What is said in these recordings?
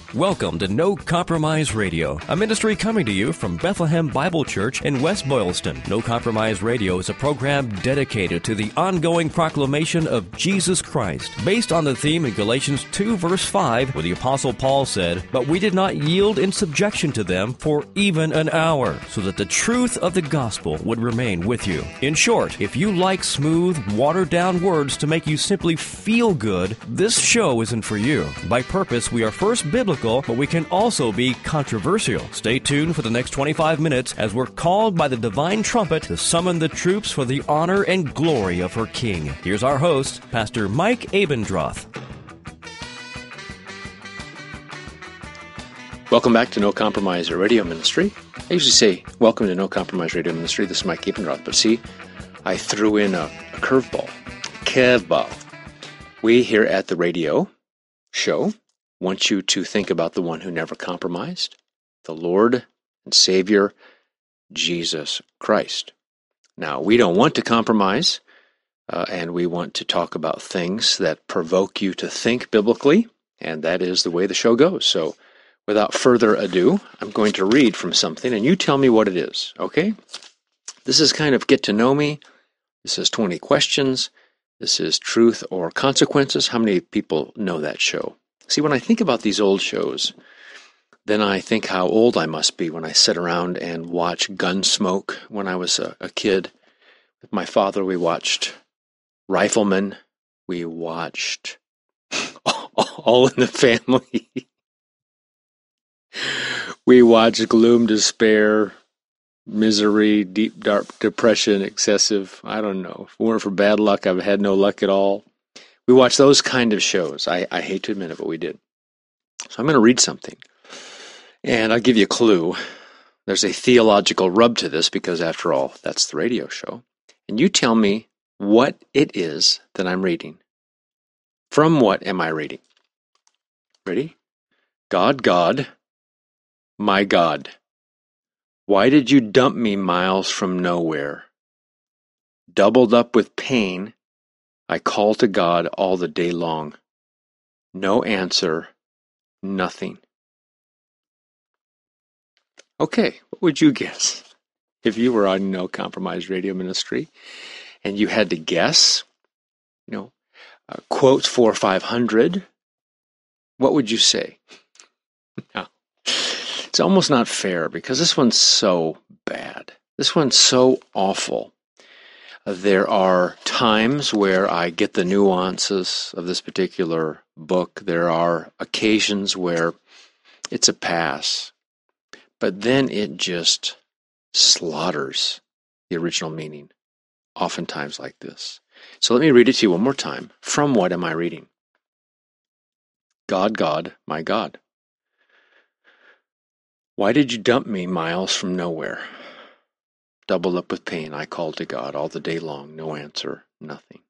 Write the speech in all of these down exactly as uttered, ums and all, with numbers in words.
Welcome to No Compromise Radio, a ministry coming to you from Bethlehem Bible Church in West Boylston. No Compromise Radio is a program dedicated to the ongoing proclamation of Jesus Christ, based on the theme in Galatians two, verse five, where the Apostle Paul said, "But we did not yield in subjection to them for even an hour, so that the truth of the gospel would remain with you." In short, if you like smooth, watered-down words to make you simply feel good, this show isn't for you. By purpose, we are first biblical, but we can also be controversial. Stay tuned for the next twenty-five minutes as we're called by the divine trumpet to summon the troops for the honor and glory of her King. Here's our host, Pastor Mike Abendroth. Welcome back to No Compromise Radio Ministry. I usually say, welcome to No Compromise Radio Ministry. This is Mike Abendroth, but see, I threw in a, a curveball. Curveball. We here at the radio show want you to think about the one who never compromised, the Lord and Savior, Jesus Christ. Now, we don't want to compromise, uh, and we want to talk about things that provoke you to think biblically, and that is the way the show goes. So, without further ado, I'm going to read from something, and you tell me what it is, okay? This is kind of get to know me. This is twenty questions. This is Truth or Consequences. How many people know that show? See, when I think about these old shows, then I think how old I must be when I sit around and watch Gunsmoke. When I was a, a kid with my father, we watched Rifleman. We watched All in the Family. We watched Gloom, Despair, Misery, Deep, Dark Depression, Excessive. I don't know. If it weren't for bad luck, I've had no luck at all. We watched those kind of shows. I, I hate to admit it, but we did. So I'm going to read something. And I'll give you a clue. There's a theological rub to this because, after all, that's the radio show. And you tell me what it is that I'm reading. From what am I reading? Ready? God, God, my God, why did you dump me miles from nowhere? Doubled up with pain, I call to God all the day long. No answer, nothing. Okay, what would you guess if you were on No Compromise Radio Ministry and you had to guess, you know, uh, quotes four or five hundred? What would you say? Now, it's almost not fair because this one's so bad. This one's so awful. There are times where I get the nuances of this particular book. There are occasions where it's a pass. But then it just slaughters the original meaning, oftentimes like this. So let me read it to you one more time. From what am I reading? God, God, my God. Why did you dump me miles from nowhere? Doubled up with pain, I called to God all the day long. No answer, nothing.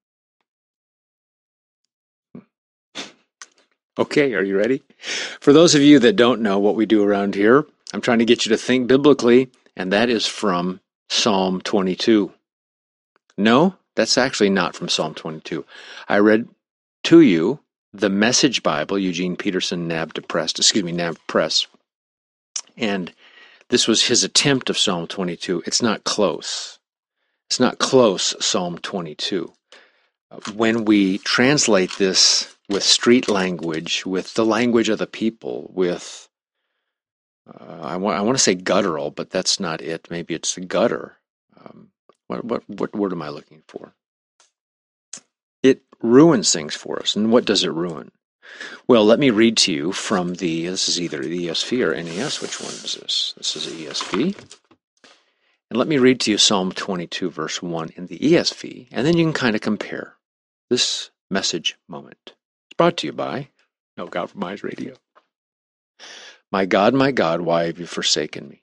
Okay, are you ready? For those of you that don't know what we do around here, I'm trying to get you to think biblically, and that is from Psalm twenty-two. No, that's actually not from Psalm twenty-two. I read to you the Message Bible, Eugene Peterson, N A B Press, excuse me, N A B Press, and this was his attempt of Psalm twenty-two. It's not close. It's not close, Psalm twenty-two. When we translate this with street language, with the language of the people, with, uh, I, want, I want to say guttural, but that's not it. Maybe it's the gutter. Um, what, what, what word am I looking for? It ruins things for us. And what does it ruin? Well, let me read to you from the, this is either the E S V or N A S. Which one is this? This is the E S V. And let me read to you Psalm twenty-two, verse one in the E S V, and then you can kind of compare this message moment. It's brought to you by No Compromise Radio. My God, my God, why have you forsaken me?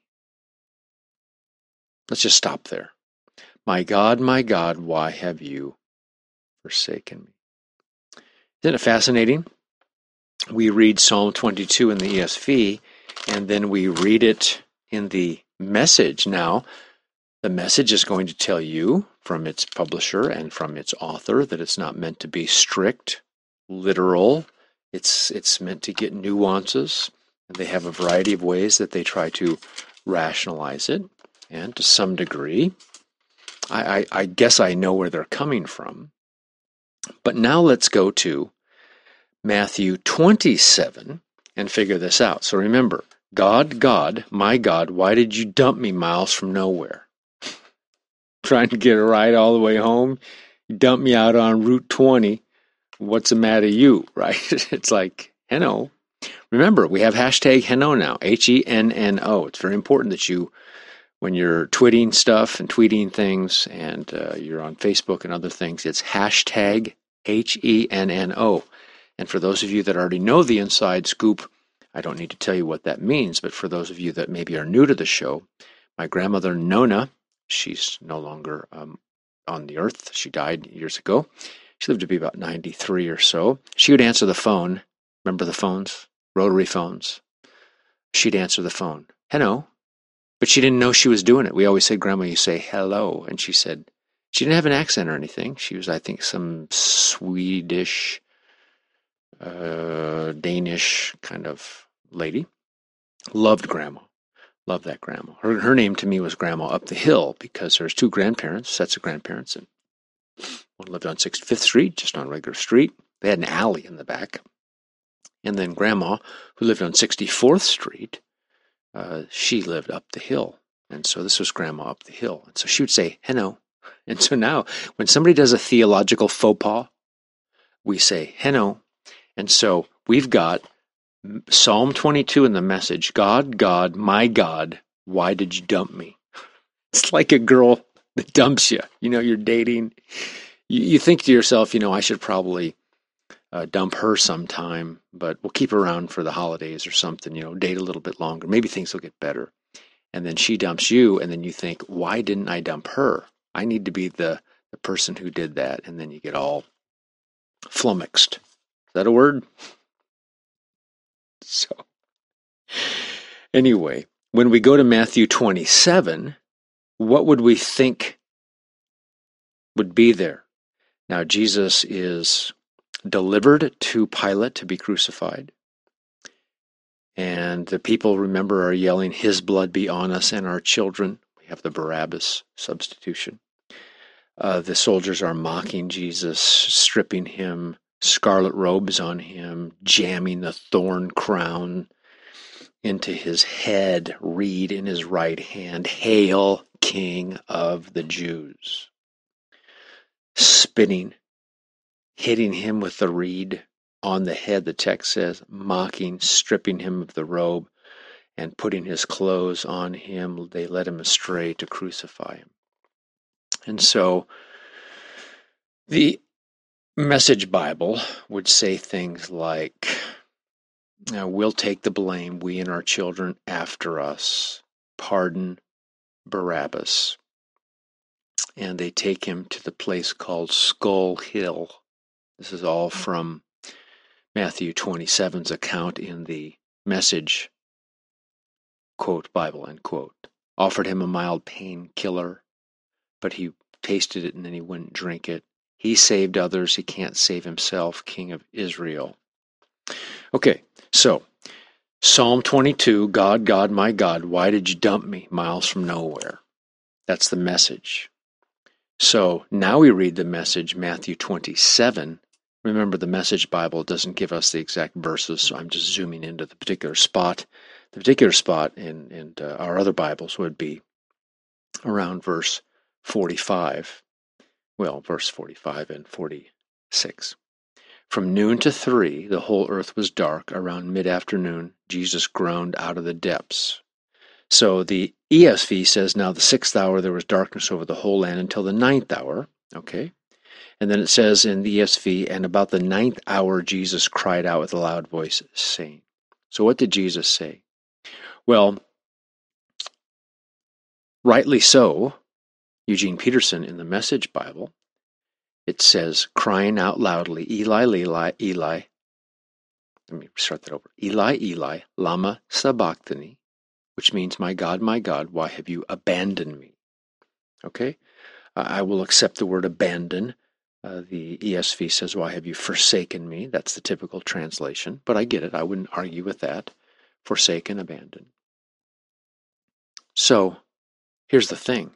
Let's just stop there. My God, my God, why have you forsaken me? Isn't it fascinating? We read Psalm twenty-two in the E S V, and then we read it in the Message. Now, the Message is going to tell you from its publisher and from its author that it's not meant to be strict, literal. It's it's meant to get nuances. And they have a variety of ways that they try to rationalize it. And to some degree, I, I, I guess I know where they're coming from. But now let's go to Matthew twenty-seven and figure this out. So remember, God, God, my God, why did you dump me miles from nowhere? Trying to get a ride all the way home, you dump me out on Route twenty. What's the matter, you? Right? It's like, Henno. Remember, we have hashtag Henno now, H E N N O. It's very important that you, when you're tweeting stuff and tweeting things, and uh, you're on Facebook and other things, it's hashtag H E N N O. And for those of you that already know the inside scoop, I don't need to tell you what that means, but for those of you that maybe are new to the show, my grandmother Nona, she's no longer um, on the earth. She died years ago. She lived to be about ninety-three or so. She would answer the phone. Remember the phones? Rotary phones. She'd answer the phone. Hello. But she didn't know she was doing it. We always said, Grandma, you say hello. And she said, she didn't have an accent or anything. She was, I think, some Swedish, uh, Danish kind of lady. Loved Grandma. Loved that Grandma. Her, her name to me was Grandma Up the Hill because there's two grandparents, sets of grandparents, and one lived on sixty-fifth Street, just on a regular street. They had an alley in the back. And then Grandma, who lived on sixty-fourth Street, uh, she lived up the hill. And so this was Grandma Up the Hill. And so she would say, Henno. And so now, when somebody does a theological faux pas, we say, Henno. And so we've got Psalm twenty-two in the Message, God, God, my God, why did you dump me? It's like a girl that dumps you. You know, you're dating. You, you think to yourself, you know, I should probably uh, dump her sometime, but we'll keep her around for the holidays or something, you know, date a little bit longer. Maybe things will get better. And then she dumps you, and then you think, why didn't I dump her? I need to be the, the person who did that. And then you get all flummoxed. Is that a word? So, anyway, when we go to Matthew twenty-seven, what would we think would be there? Now, Jesus is delivered to Pilate to be crucified. And the people, remember, are yelling, his blood be on us and our children. We have the Barabbas substitution. Uh, the soldiers are mocking Jesus, stripping him, scarlet robes on him, jamming the thorn crown into his head, reed in his right hand, Hail, King of the Jews. Spitting, hitting him with the reed on the head, the text says, mocking, stripping him of the robe, and putting his clothes on him. They led him astray to crucify him. And so the Message Bible would say things like, we'll take the blame, we and our children after us. Pardon Barabbas. And they take him to the place called Skull Hill. This is all from Matthew twenty-seven's account in the Message, quote, Bible, end quote. Offered him a mild painkiller, but he tasted it and then he wouldn't drink it. He saved others, he can't save himself, King of Israel. Okay, so Psalm twenty-two, God, God, my God, why did you dump me miles from nowhere? That's the Message. So now we read the Message, Matthew twenty-seven. Remember, the Message Bible doesn't give us the exact verses, so I'm just zooming into the particular spot. The particular spot in, in uh, our other Bibles would be around verse forty-five. Well, verse forty-five and forty-six. From noon to three, the whole earth was dark. Around mid-afternoon, Jesus groaned out of the depths. So the E S V says, now the sixth hour there was darkness over the whole land until the ninth hour. Okay. And then it says in the E S V, and about the ninth hour Jesus cried out with a loud voice, saying. So what did Jesus say? Well, rightly so, Eugene Peterson in the Message Bible, it says, crying out loudly, Eli, Eli, Eli. Let me start that over. Eli, Eli, lama sabachthani, which means, my God, my God, why have you abandoned me? Okay? Uh, I will accept the word abandon. Uh, the E S V says, why have you forsaken me? That's the typical translation, but I get it. I wouldn't argue with that. forsaken, abandoned. So, here's the thing.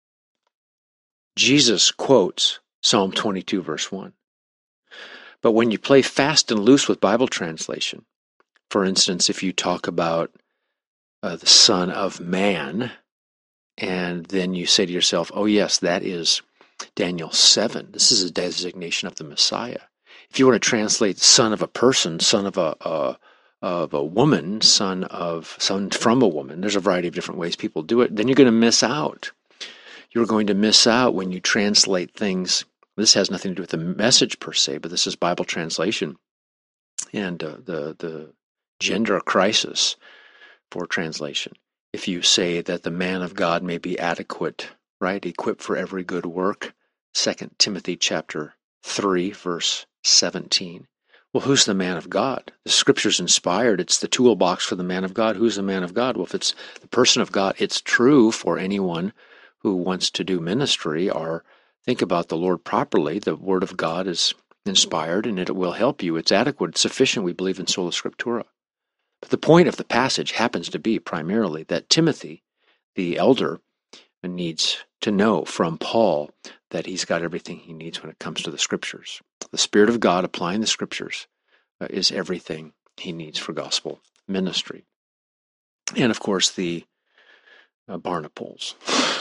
Jesus quotes Psalm twenty-two, verse one. But when you play fast and loose with Bible translation, for instance, if you talk about uh, the Son of Man, and then you say to yourself, oh yes, that is Daniel seven. This is a designation of the Messiah. If you want to translate son of a person, son of a, a of a woman, son of son from a woman, there's a variety of different ways people do it, then you're going to miss out. You're going to miss out when you translate things. This has nothing to do with the message per se, but this is Bible translation and uh, the the gender crisis for translation. If you say that the man of God may be adequate, right, equipped for every good work, Second Timothy chapter three, verse seventeen. Well, who's the man of God? The Scripture's inspired. It's the toolbox for the man of God. Who's the man of God? Well, if it's the person of God, it's true for anyone who wants to do ministry or think about the Lord properly. The Word of God is inspired, and it will help you. It's adequate. It's sufficient. We believe in sola scriptura. But the point of the passage happens to be primarily that Timothy, the elder, needs to know from Paul that he's got everything he needs when it comes to the Scriptures. The Spirit of God applying the Scriptures uh, is everything he needs for gospel ministry. And, of course, the uh, Barnaples.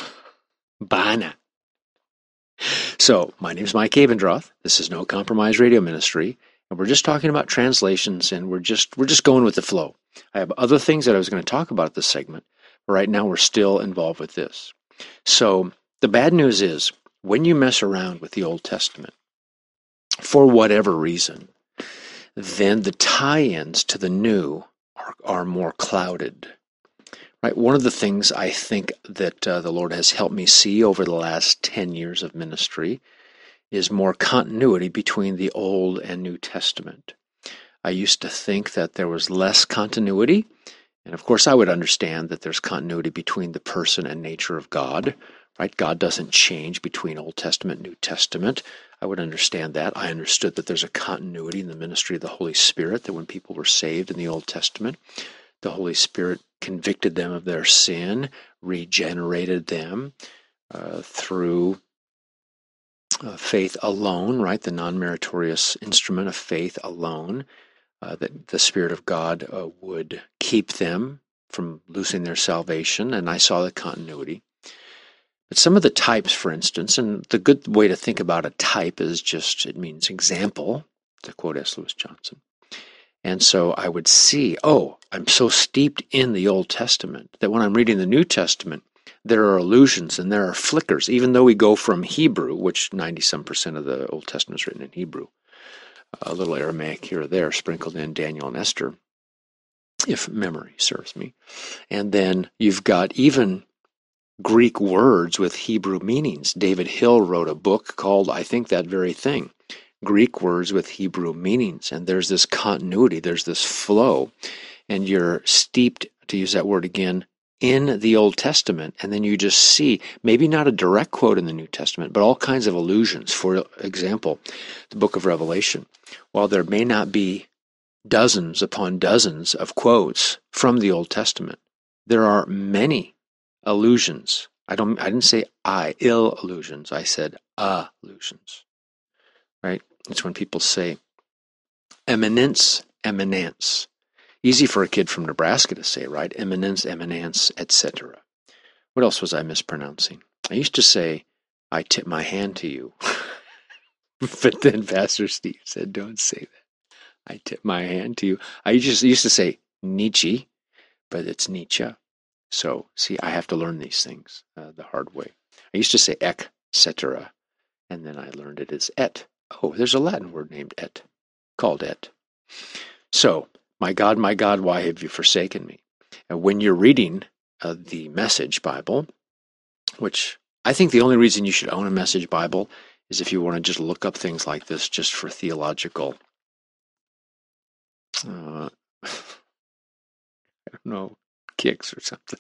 Bana. So, my name is Mike Abendroth. This is No Compromise Radio Ministry, and we're just talking about translations, and we're just we're just going with the flow. I have other things that I was going to talk about at this segment, but right now we're still involved with this. So, the bad news is, when you mess around with the Old Testament, for whatever reason, then the tie-ins to the New are, are more clouded. Right? One of the things I think that uh, the Lord has helped me see over the last ten years of ministry is more continuity between the Old and New Testament. I used to think that there was less continuity, and of course I would understand that there's continuity between the person and nature of God. Right? God doesn't change between Old Testament and New Testament. I would understand that. I understood that there's a continuity in the ministry of the Holy Spirit, that when people were saved in the Old Testament, the Holy Spirit convicted them of their sin, regenerated them uh, through uh, faith alone, right? The non-meritorious instrument of faith alone, uh, that the Spirit of God uh, would keep them from losing their salvation, and I saw the continuity. But some of the types, for instance, and the good way to think about a type is just, it means example, to quote S. Lewis Johnson. And so I would see, oh, I'm so steeped in the Old Testament that when I'm reading the New Testament, there are allusions and there are flickers, even though we go from Hebrew, which ninety-some percent of the Old Testament is written in Hebrew, a little Aramaic here or there, sprinkled in Daniel and Esther, if memory serves me. And then you've got even Greek words with Hebrew meanings. David Hill wrote a book called, I think, that very thing, Greek words with Hebrew meanings. And there's this continuity, there's this flow, and you're steeped, to use that word again, in the Old Testament, and then you just see, maybe not a direct quote in the New Testament, but all kinds of allusions. For example, the book of Revelation. While there may not be dozens upon dozens of quotes from the Old Testament, there are many allusions. I don't. I didn't say I ill allusions. I said allusions. Right? It's when people say eminence, eminence. Easy for a kid from Nebraska to say, right? Eminence, eminence, et cetera. What else was I mispronouncing? I used to say, I tip my hand to you. But then Pastor Steve said, don't say that. I tip my hand to you. I just used to say Nietzsche, but it's Nietzsche. So, see, I have to learn these things uh, the hard way. I used to say et cetera, and then I learned it as et. Oh, there's a Latin word named et, called et. So, my God, my God, why have you forsaken me? And when you're reading uh, the Message Bible, which I think the only reason you should own a Message Bible is if you want to just look up things like this just for theological, uh, I don't know, kicks or something.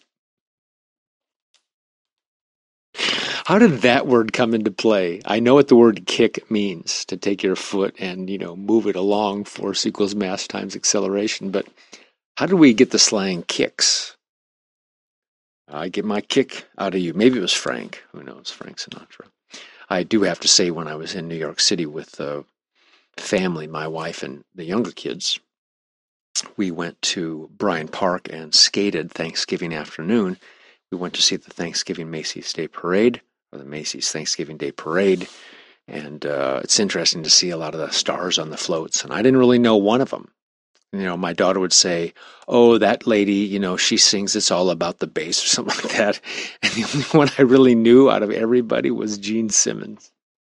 How did that word come into play? I know what the word kick means, to take your foot and, you know, move it along, force equals mass times acceleration, but How do we get the slang kicks? I get my kick out of you. Maybe it was Frank. Who knows? Frank Sinatra. I do have to say, when I was in New York City with the family, my wife and the younger kids, we went to Bryant Park and skated Thanksgiving afternoon. We went to see the Thanksgiving Macy's Day Parade, or the Macy's Thanksgiving Day Parade. And uh, it's interesting to see a lot of the stars on the floats. And I didn't really know one of them. You know, my daughter would say, oh, that lady, you know, she sings It's All About the Bass or something like that. And the only one I really knew out of everybody was Gene Simmons.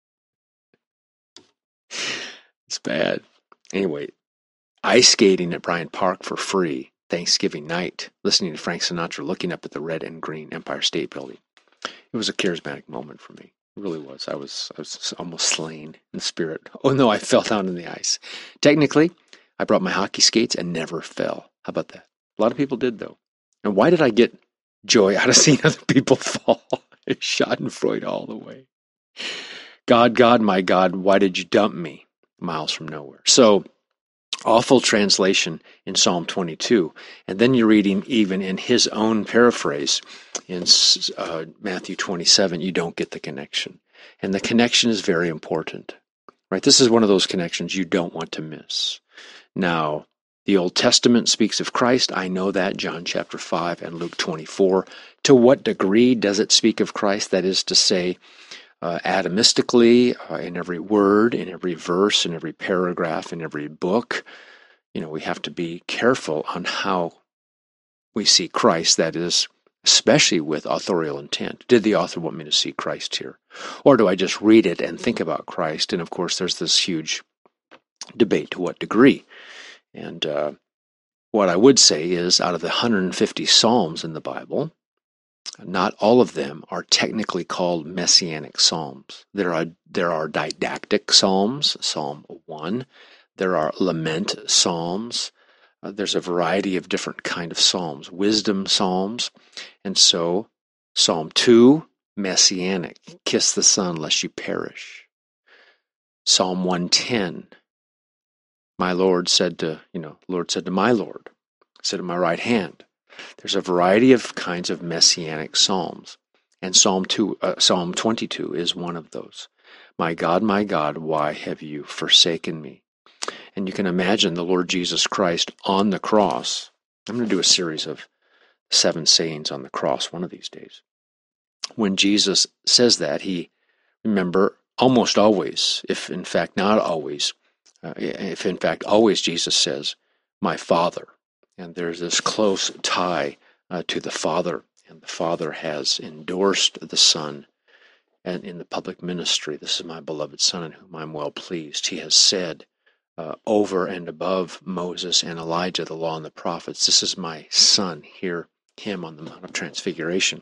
It's bad. Anyway, ice skating at Bryant Park for free Thanksgiving night, listening to Frank Sinatra, looking up at the red and green Empire State Building. It was a charismatic moment for me. It really was. I was, I was almost slain in spirit. Oh, no, I fell down in the ice. Technically, I brought my hockey skates and never fell. How about that? A lot of people did, though. And why did I get joy out of seeing other people fall? Schadenfreude all the way. God, God, my God, why did you dump me? Miles from nowhere. So, awful translation in Psalm twenty-two. And then you're reading even in his own paraphrase in uh, Matthew twenty-seven, you don't get the connection. And the connection is very important. Right? This is one of those connections you don't want to miss. Now, the Old Testament speaks of Christ. I know that, John chapter five and Luke twenty-four. To what degree does it speak of Christ? That is to say, uh, atomistically, uh, in every word, in every verse, in every paragraph, in every book. You know, we have to be careful on how we see Christ, that is, especially with authorial intent. Did the author want me to see Christ here? Or do I just read it and think about Christ? And of course, there's this huge debate to what degree. And uh, what I would say is, out of the one hundred fifty Psalms in the Bible, not all of them are technically called messianic psalms. There are there are didactic psalms, Psalm one. There are lament psalms. Uh, there's a variety of different kind of psalms, wisdom psalms. And so, Psalm two, messianic, kiss the Son lest you perish. Psalm one ten, my Lord said to, you know, Lord said to my Lord, sit at my right hand. There's a variety of kinds of messianic psalms, and Psalm two, uh, Psalm twenty-two is one of those. My God, my God, why have you forsaken me? And you can imagine the Lord Jesus Christ on the cross. I'm going to do a series of seven sayings on the cross one of these days. When Jesus says that, he, remember, almost always, if in fact not always, uh, if in fact always Jesus says, my Father. And there's this close tie uh, to the Father, and the Father has endorsed the Son and in the public ministry. This is my beloved Son in whom I'm well pleased. He has said uh, over and above Moses and Elijah, the law and the prophets, this is my Son. Hear him on the Mount of Transfiguration.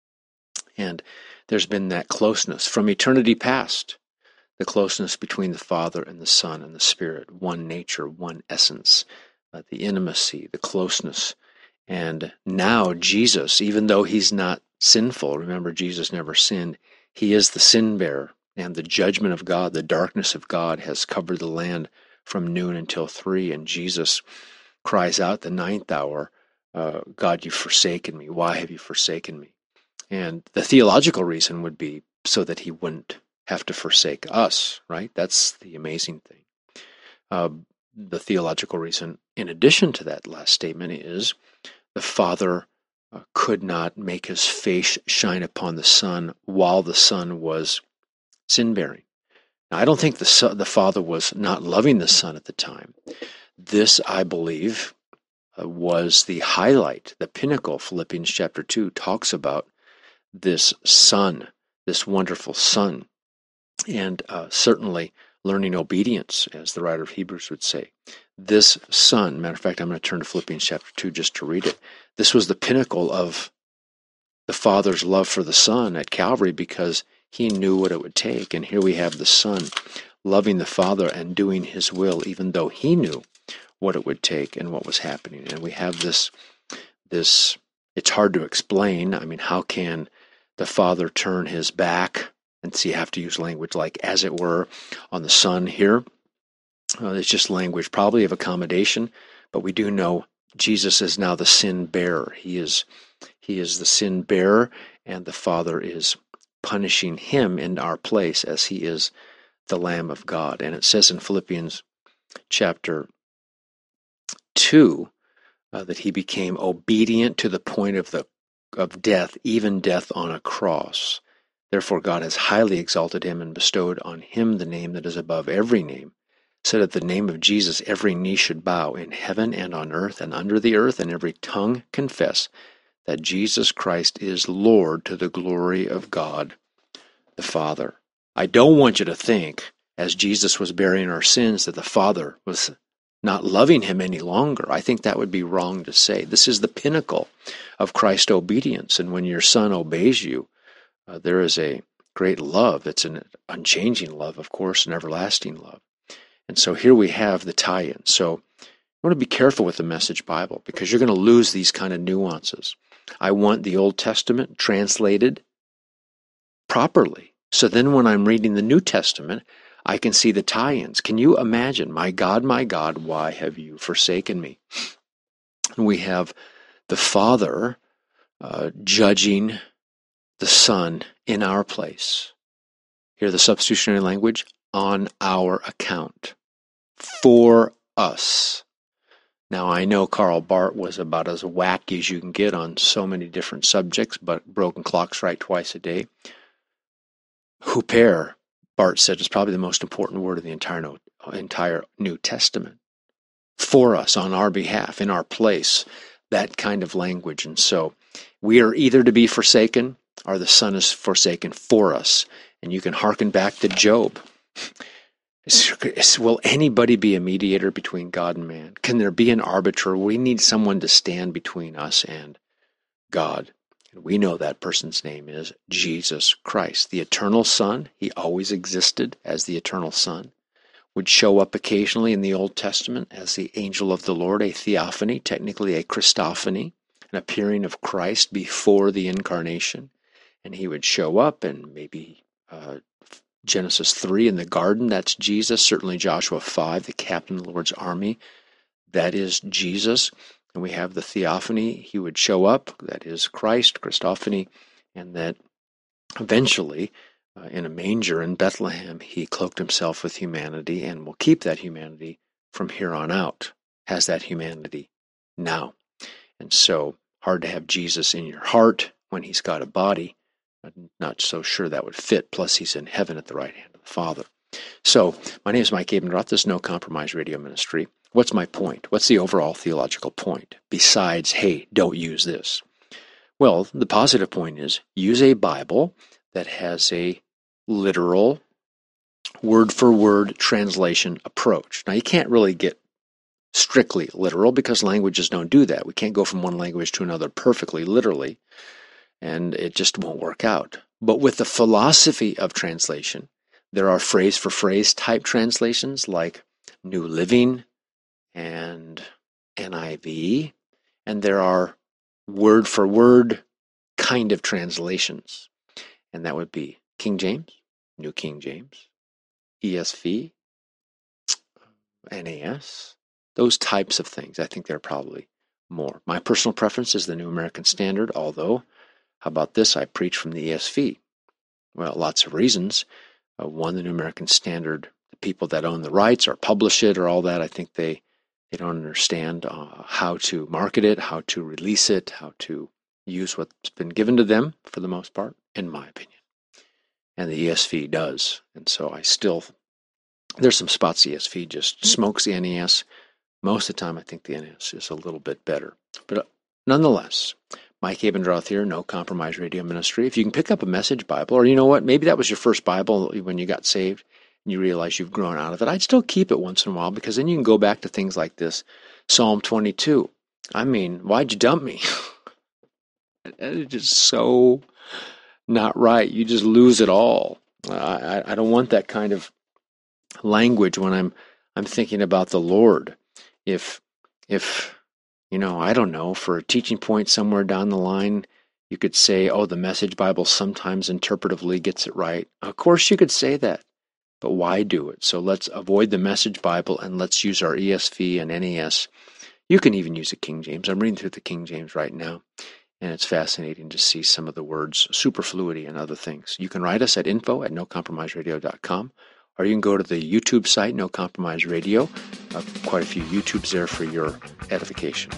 And there's been that closeness from eternity past, the closeness between the Father and the Son and the Spirit, one nature, one essence. Uh, the intimacy, the closeness. And now Jesus, even though he's not sinful, remember Jesus never sinned, he is the sin bearer, and the judgment of God, the darkness of God has covered the land from noon until three, and Jesus cries out the ninth hour, uh, God, you've forsaken me. Why have you forsaken me? And the theological reason would be so that he wouldn't have to forsake us, right? That's the amazing thing. Uh, The theological reason, in addition to that last statement, is the Father uh, could not make his face shine upon the Son while the Son was sin-bearing. Now, I don't think the son, the Father was not loving the Son at the time. This, I believe, uh, was the highlight, the pinnacle. Philippians chapter two talks about this Son, this wonderful Son, and uh, certainly learning obedience, as the writer of Hebrews would say. This Son, matter of fact, I'm going to turn to Philippians chapter two just to read it. This was the pinnacle of the Father's love for the Son at Calvary, because he knew what it would take. And here we have the Son loving the Father and doing his will, even though he knew what it would take and what was happening. And we have this, this, it's hard to explain. I mean, how can the Father turn his back? And so you have to use language like, as it were, on the Son here. Uh, it's just language probably of accommodation, but we do know Jesus is now the sin bearer. He is, he is the sin bearer, and the Father is punishing him in our place as he is the Lamb of God. And it says in Philippians chapter two uh, that he became obedient to the point of the of death, even death on a cross. Therefore God has highly exalted him and bestowed on him the name that is above every name, so that at the name of Jesus every knee should bow in heaven and on earth and under the earth, and every tongue confess that Jesus Christ is Lord, to the glory of God the Father. I don't want you to think, as Jesus was bearing our sins, that the Father was not loving him any longer. I think that would be wrong to say. This is the pinnacle of Christ's obedience, and when your Son obeys you, uh, there is a great love. It's an unchanging love, of course, an everlasting love. And so here we have the tie-in. So you want to be careful with the Message Bible, because you're going to lose these kind of nuances. I want the Old Testament translated properly. So then when I'm reading the New Testament, I can see the tie-ins. Can you imagine, my God, my God, why have you forsaken me? And we have the Father uh, judging the Son in our place. Hear the substitutionary language, on our account, for us. Now, I know Karl Barth was about as wacky as you can get on so many different subjects, but broken clocks right twice a day. Huper, Barth said, is probably the most important word of the entire, no, entire New Testament. For us, on our behalf, in our place, that kind of language. And so we are either to be forsaken, or the Son is forsaken for us. And you can hearken back to Job. Will anybody be a mediator between God and man? Can there be an arbiter? We need someone to stand between us and God. And we know that person's name is Jesus Christ, the eternal Son. He always existed as the eternal Son. Would show up occasionally in the Old Testament as the angel of the Lord, a theophany, technically a Christophany, an appearing of Christ before the incarnation. And he would show up, and maybe uh, Genesis three in the garden, that's Jesus. Certainly Joshua five, the captain of the Lord's army, that is Jesus. And we have the theophany, he would show up, that is Christ, Christophany, and that eventually, uh, in a manger in Bethlehem, he cloaked himself with humanity and will keep that humanity from here on out, has that humanity now. And so, hard to have Jesus in your heart when he's got a body. I'm not so sure that would fit, plus he's in heaven at the right hand of the Father. So, my name is Mike Abendroth. This is No Compromise Radio Ministry. What's my point? What's the overall theological point? Besides, hey, don't use this. Well, the positive point is, use a Bible that has a literal, word-for-word translation approach. Now, you can't really get strictly literal, because languages don't do that. We can't go from one language to another perfectly literally, and it just won't work out. But with the philosophy of translation, there are phrase-for-phrase type translations like New Living and N I V, and there are word-for-word kind of translations, and that would be King James, New King James, E S V, N A S, those types of things. I think there are probably more. My personal preference is the New American Standard, although, how about this? I preach from the E S V. Well, lots of reasons. Uh, one, the New American Standard, the people that own the rights or publish it or all that, I think they, they don't understand uh, how to market it, how to release it, how to use what's been given to them, for the most part, in my opinion. And the E S V does. And so I still, there's some spots the E S V just smokes the N A S. Most of the time, I think the N A S is a little bit better. But uh, nonetheless, Mike Abendroth here, No Compromise Radio Ministry. If you can pick up a Message Bible, or you know what, maybe that was your first Bible when you got saved and you realize you've grown out of it, I'd still keep it once in a while, because then you can go back to things like this. Psalm twenty-two. I mean, why'd you dump me? It's just so not right. You just lose it all. I, I don't want that kind of language when I'm I'm thinking about the Lord. If if you know, I don't know, for a teaching point somewhere down the line, you could say, oh, the Message Bible sometimes interpretively gets it right. Of course you could say that, but why do it? So let's avoid the Message Bible and let's use our E S V and N A S You can even use the King James. I'm reading through the King James right now, and it's fascinating to see some of the words, superfluity and other things. You can write us at info at no compromise radio dot com, or you can go to the YouTube site, No Compromise Radio. Uh, quite a few YouTubes there for your edification.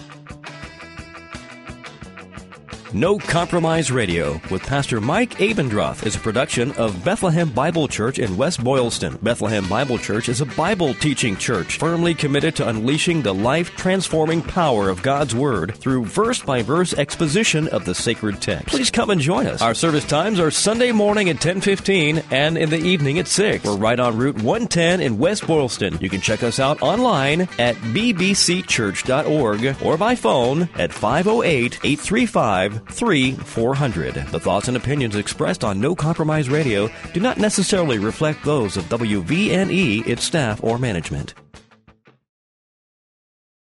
No Compromise Radio with Pastor Mike Abendroth is a production of Bethlehem Bible Church in West Boylston. Bethlehem Bible Church is a Bible teaching church firmly committed to unleashing the life-transforming power of God's Word through verse-by-verse exposition of the sacred text. Please come and join us. Our service times are Sunday morning at ten fifteen and in the evening at six. We're right on Route one ten in West Boylston. You can check us out online at b b c church dot org or by phone at five oh eight, eight three five, three four hundred. The thoughts and opinions expressed on No Compromise Radio do not necessarily reflect those of W V N E, its staff, or management.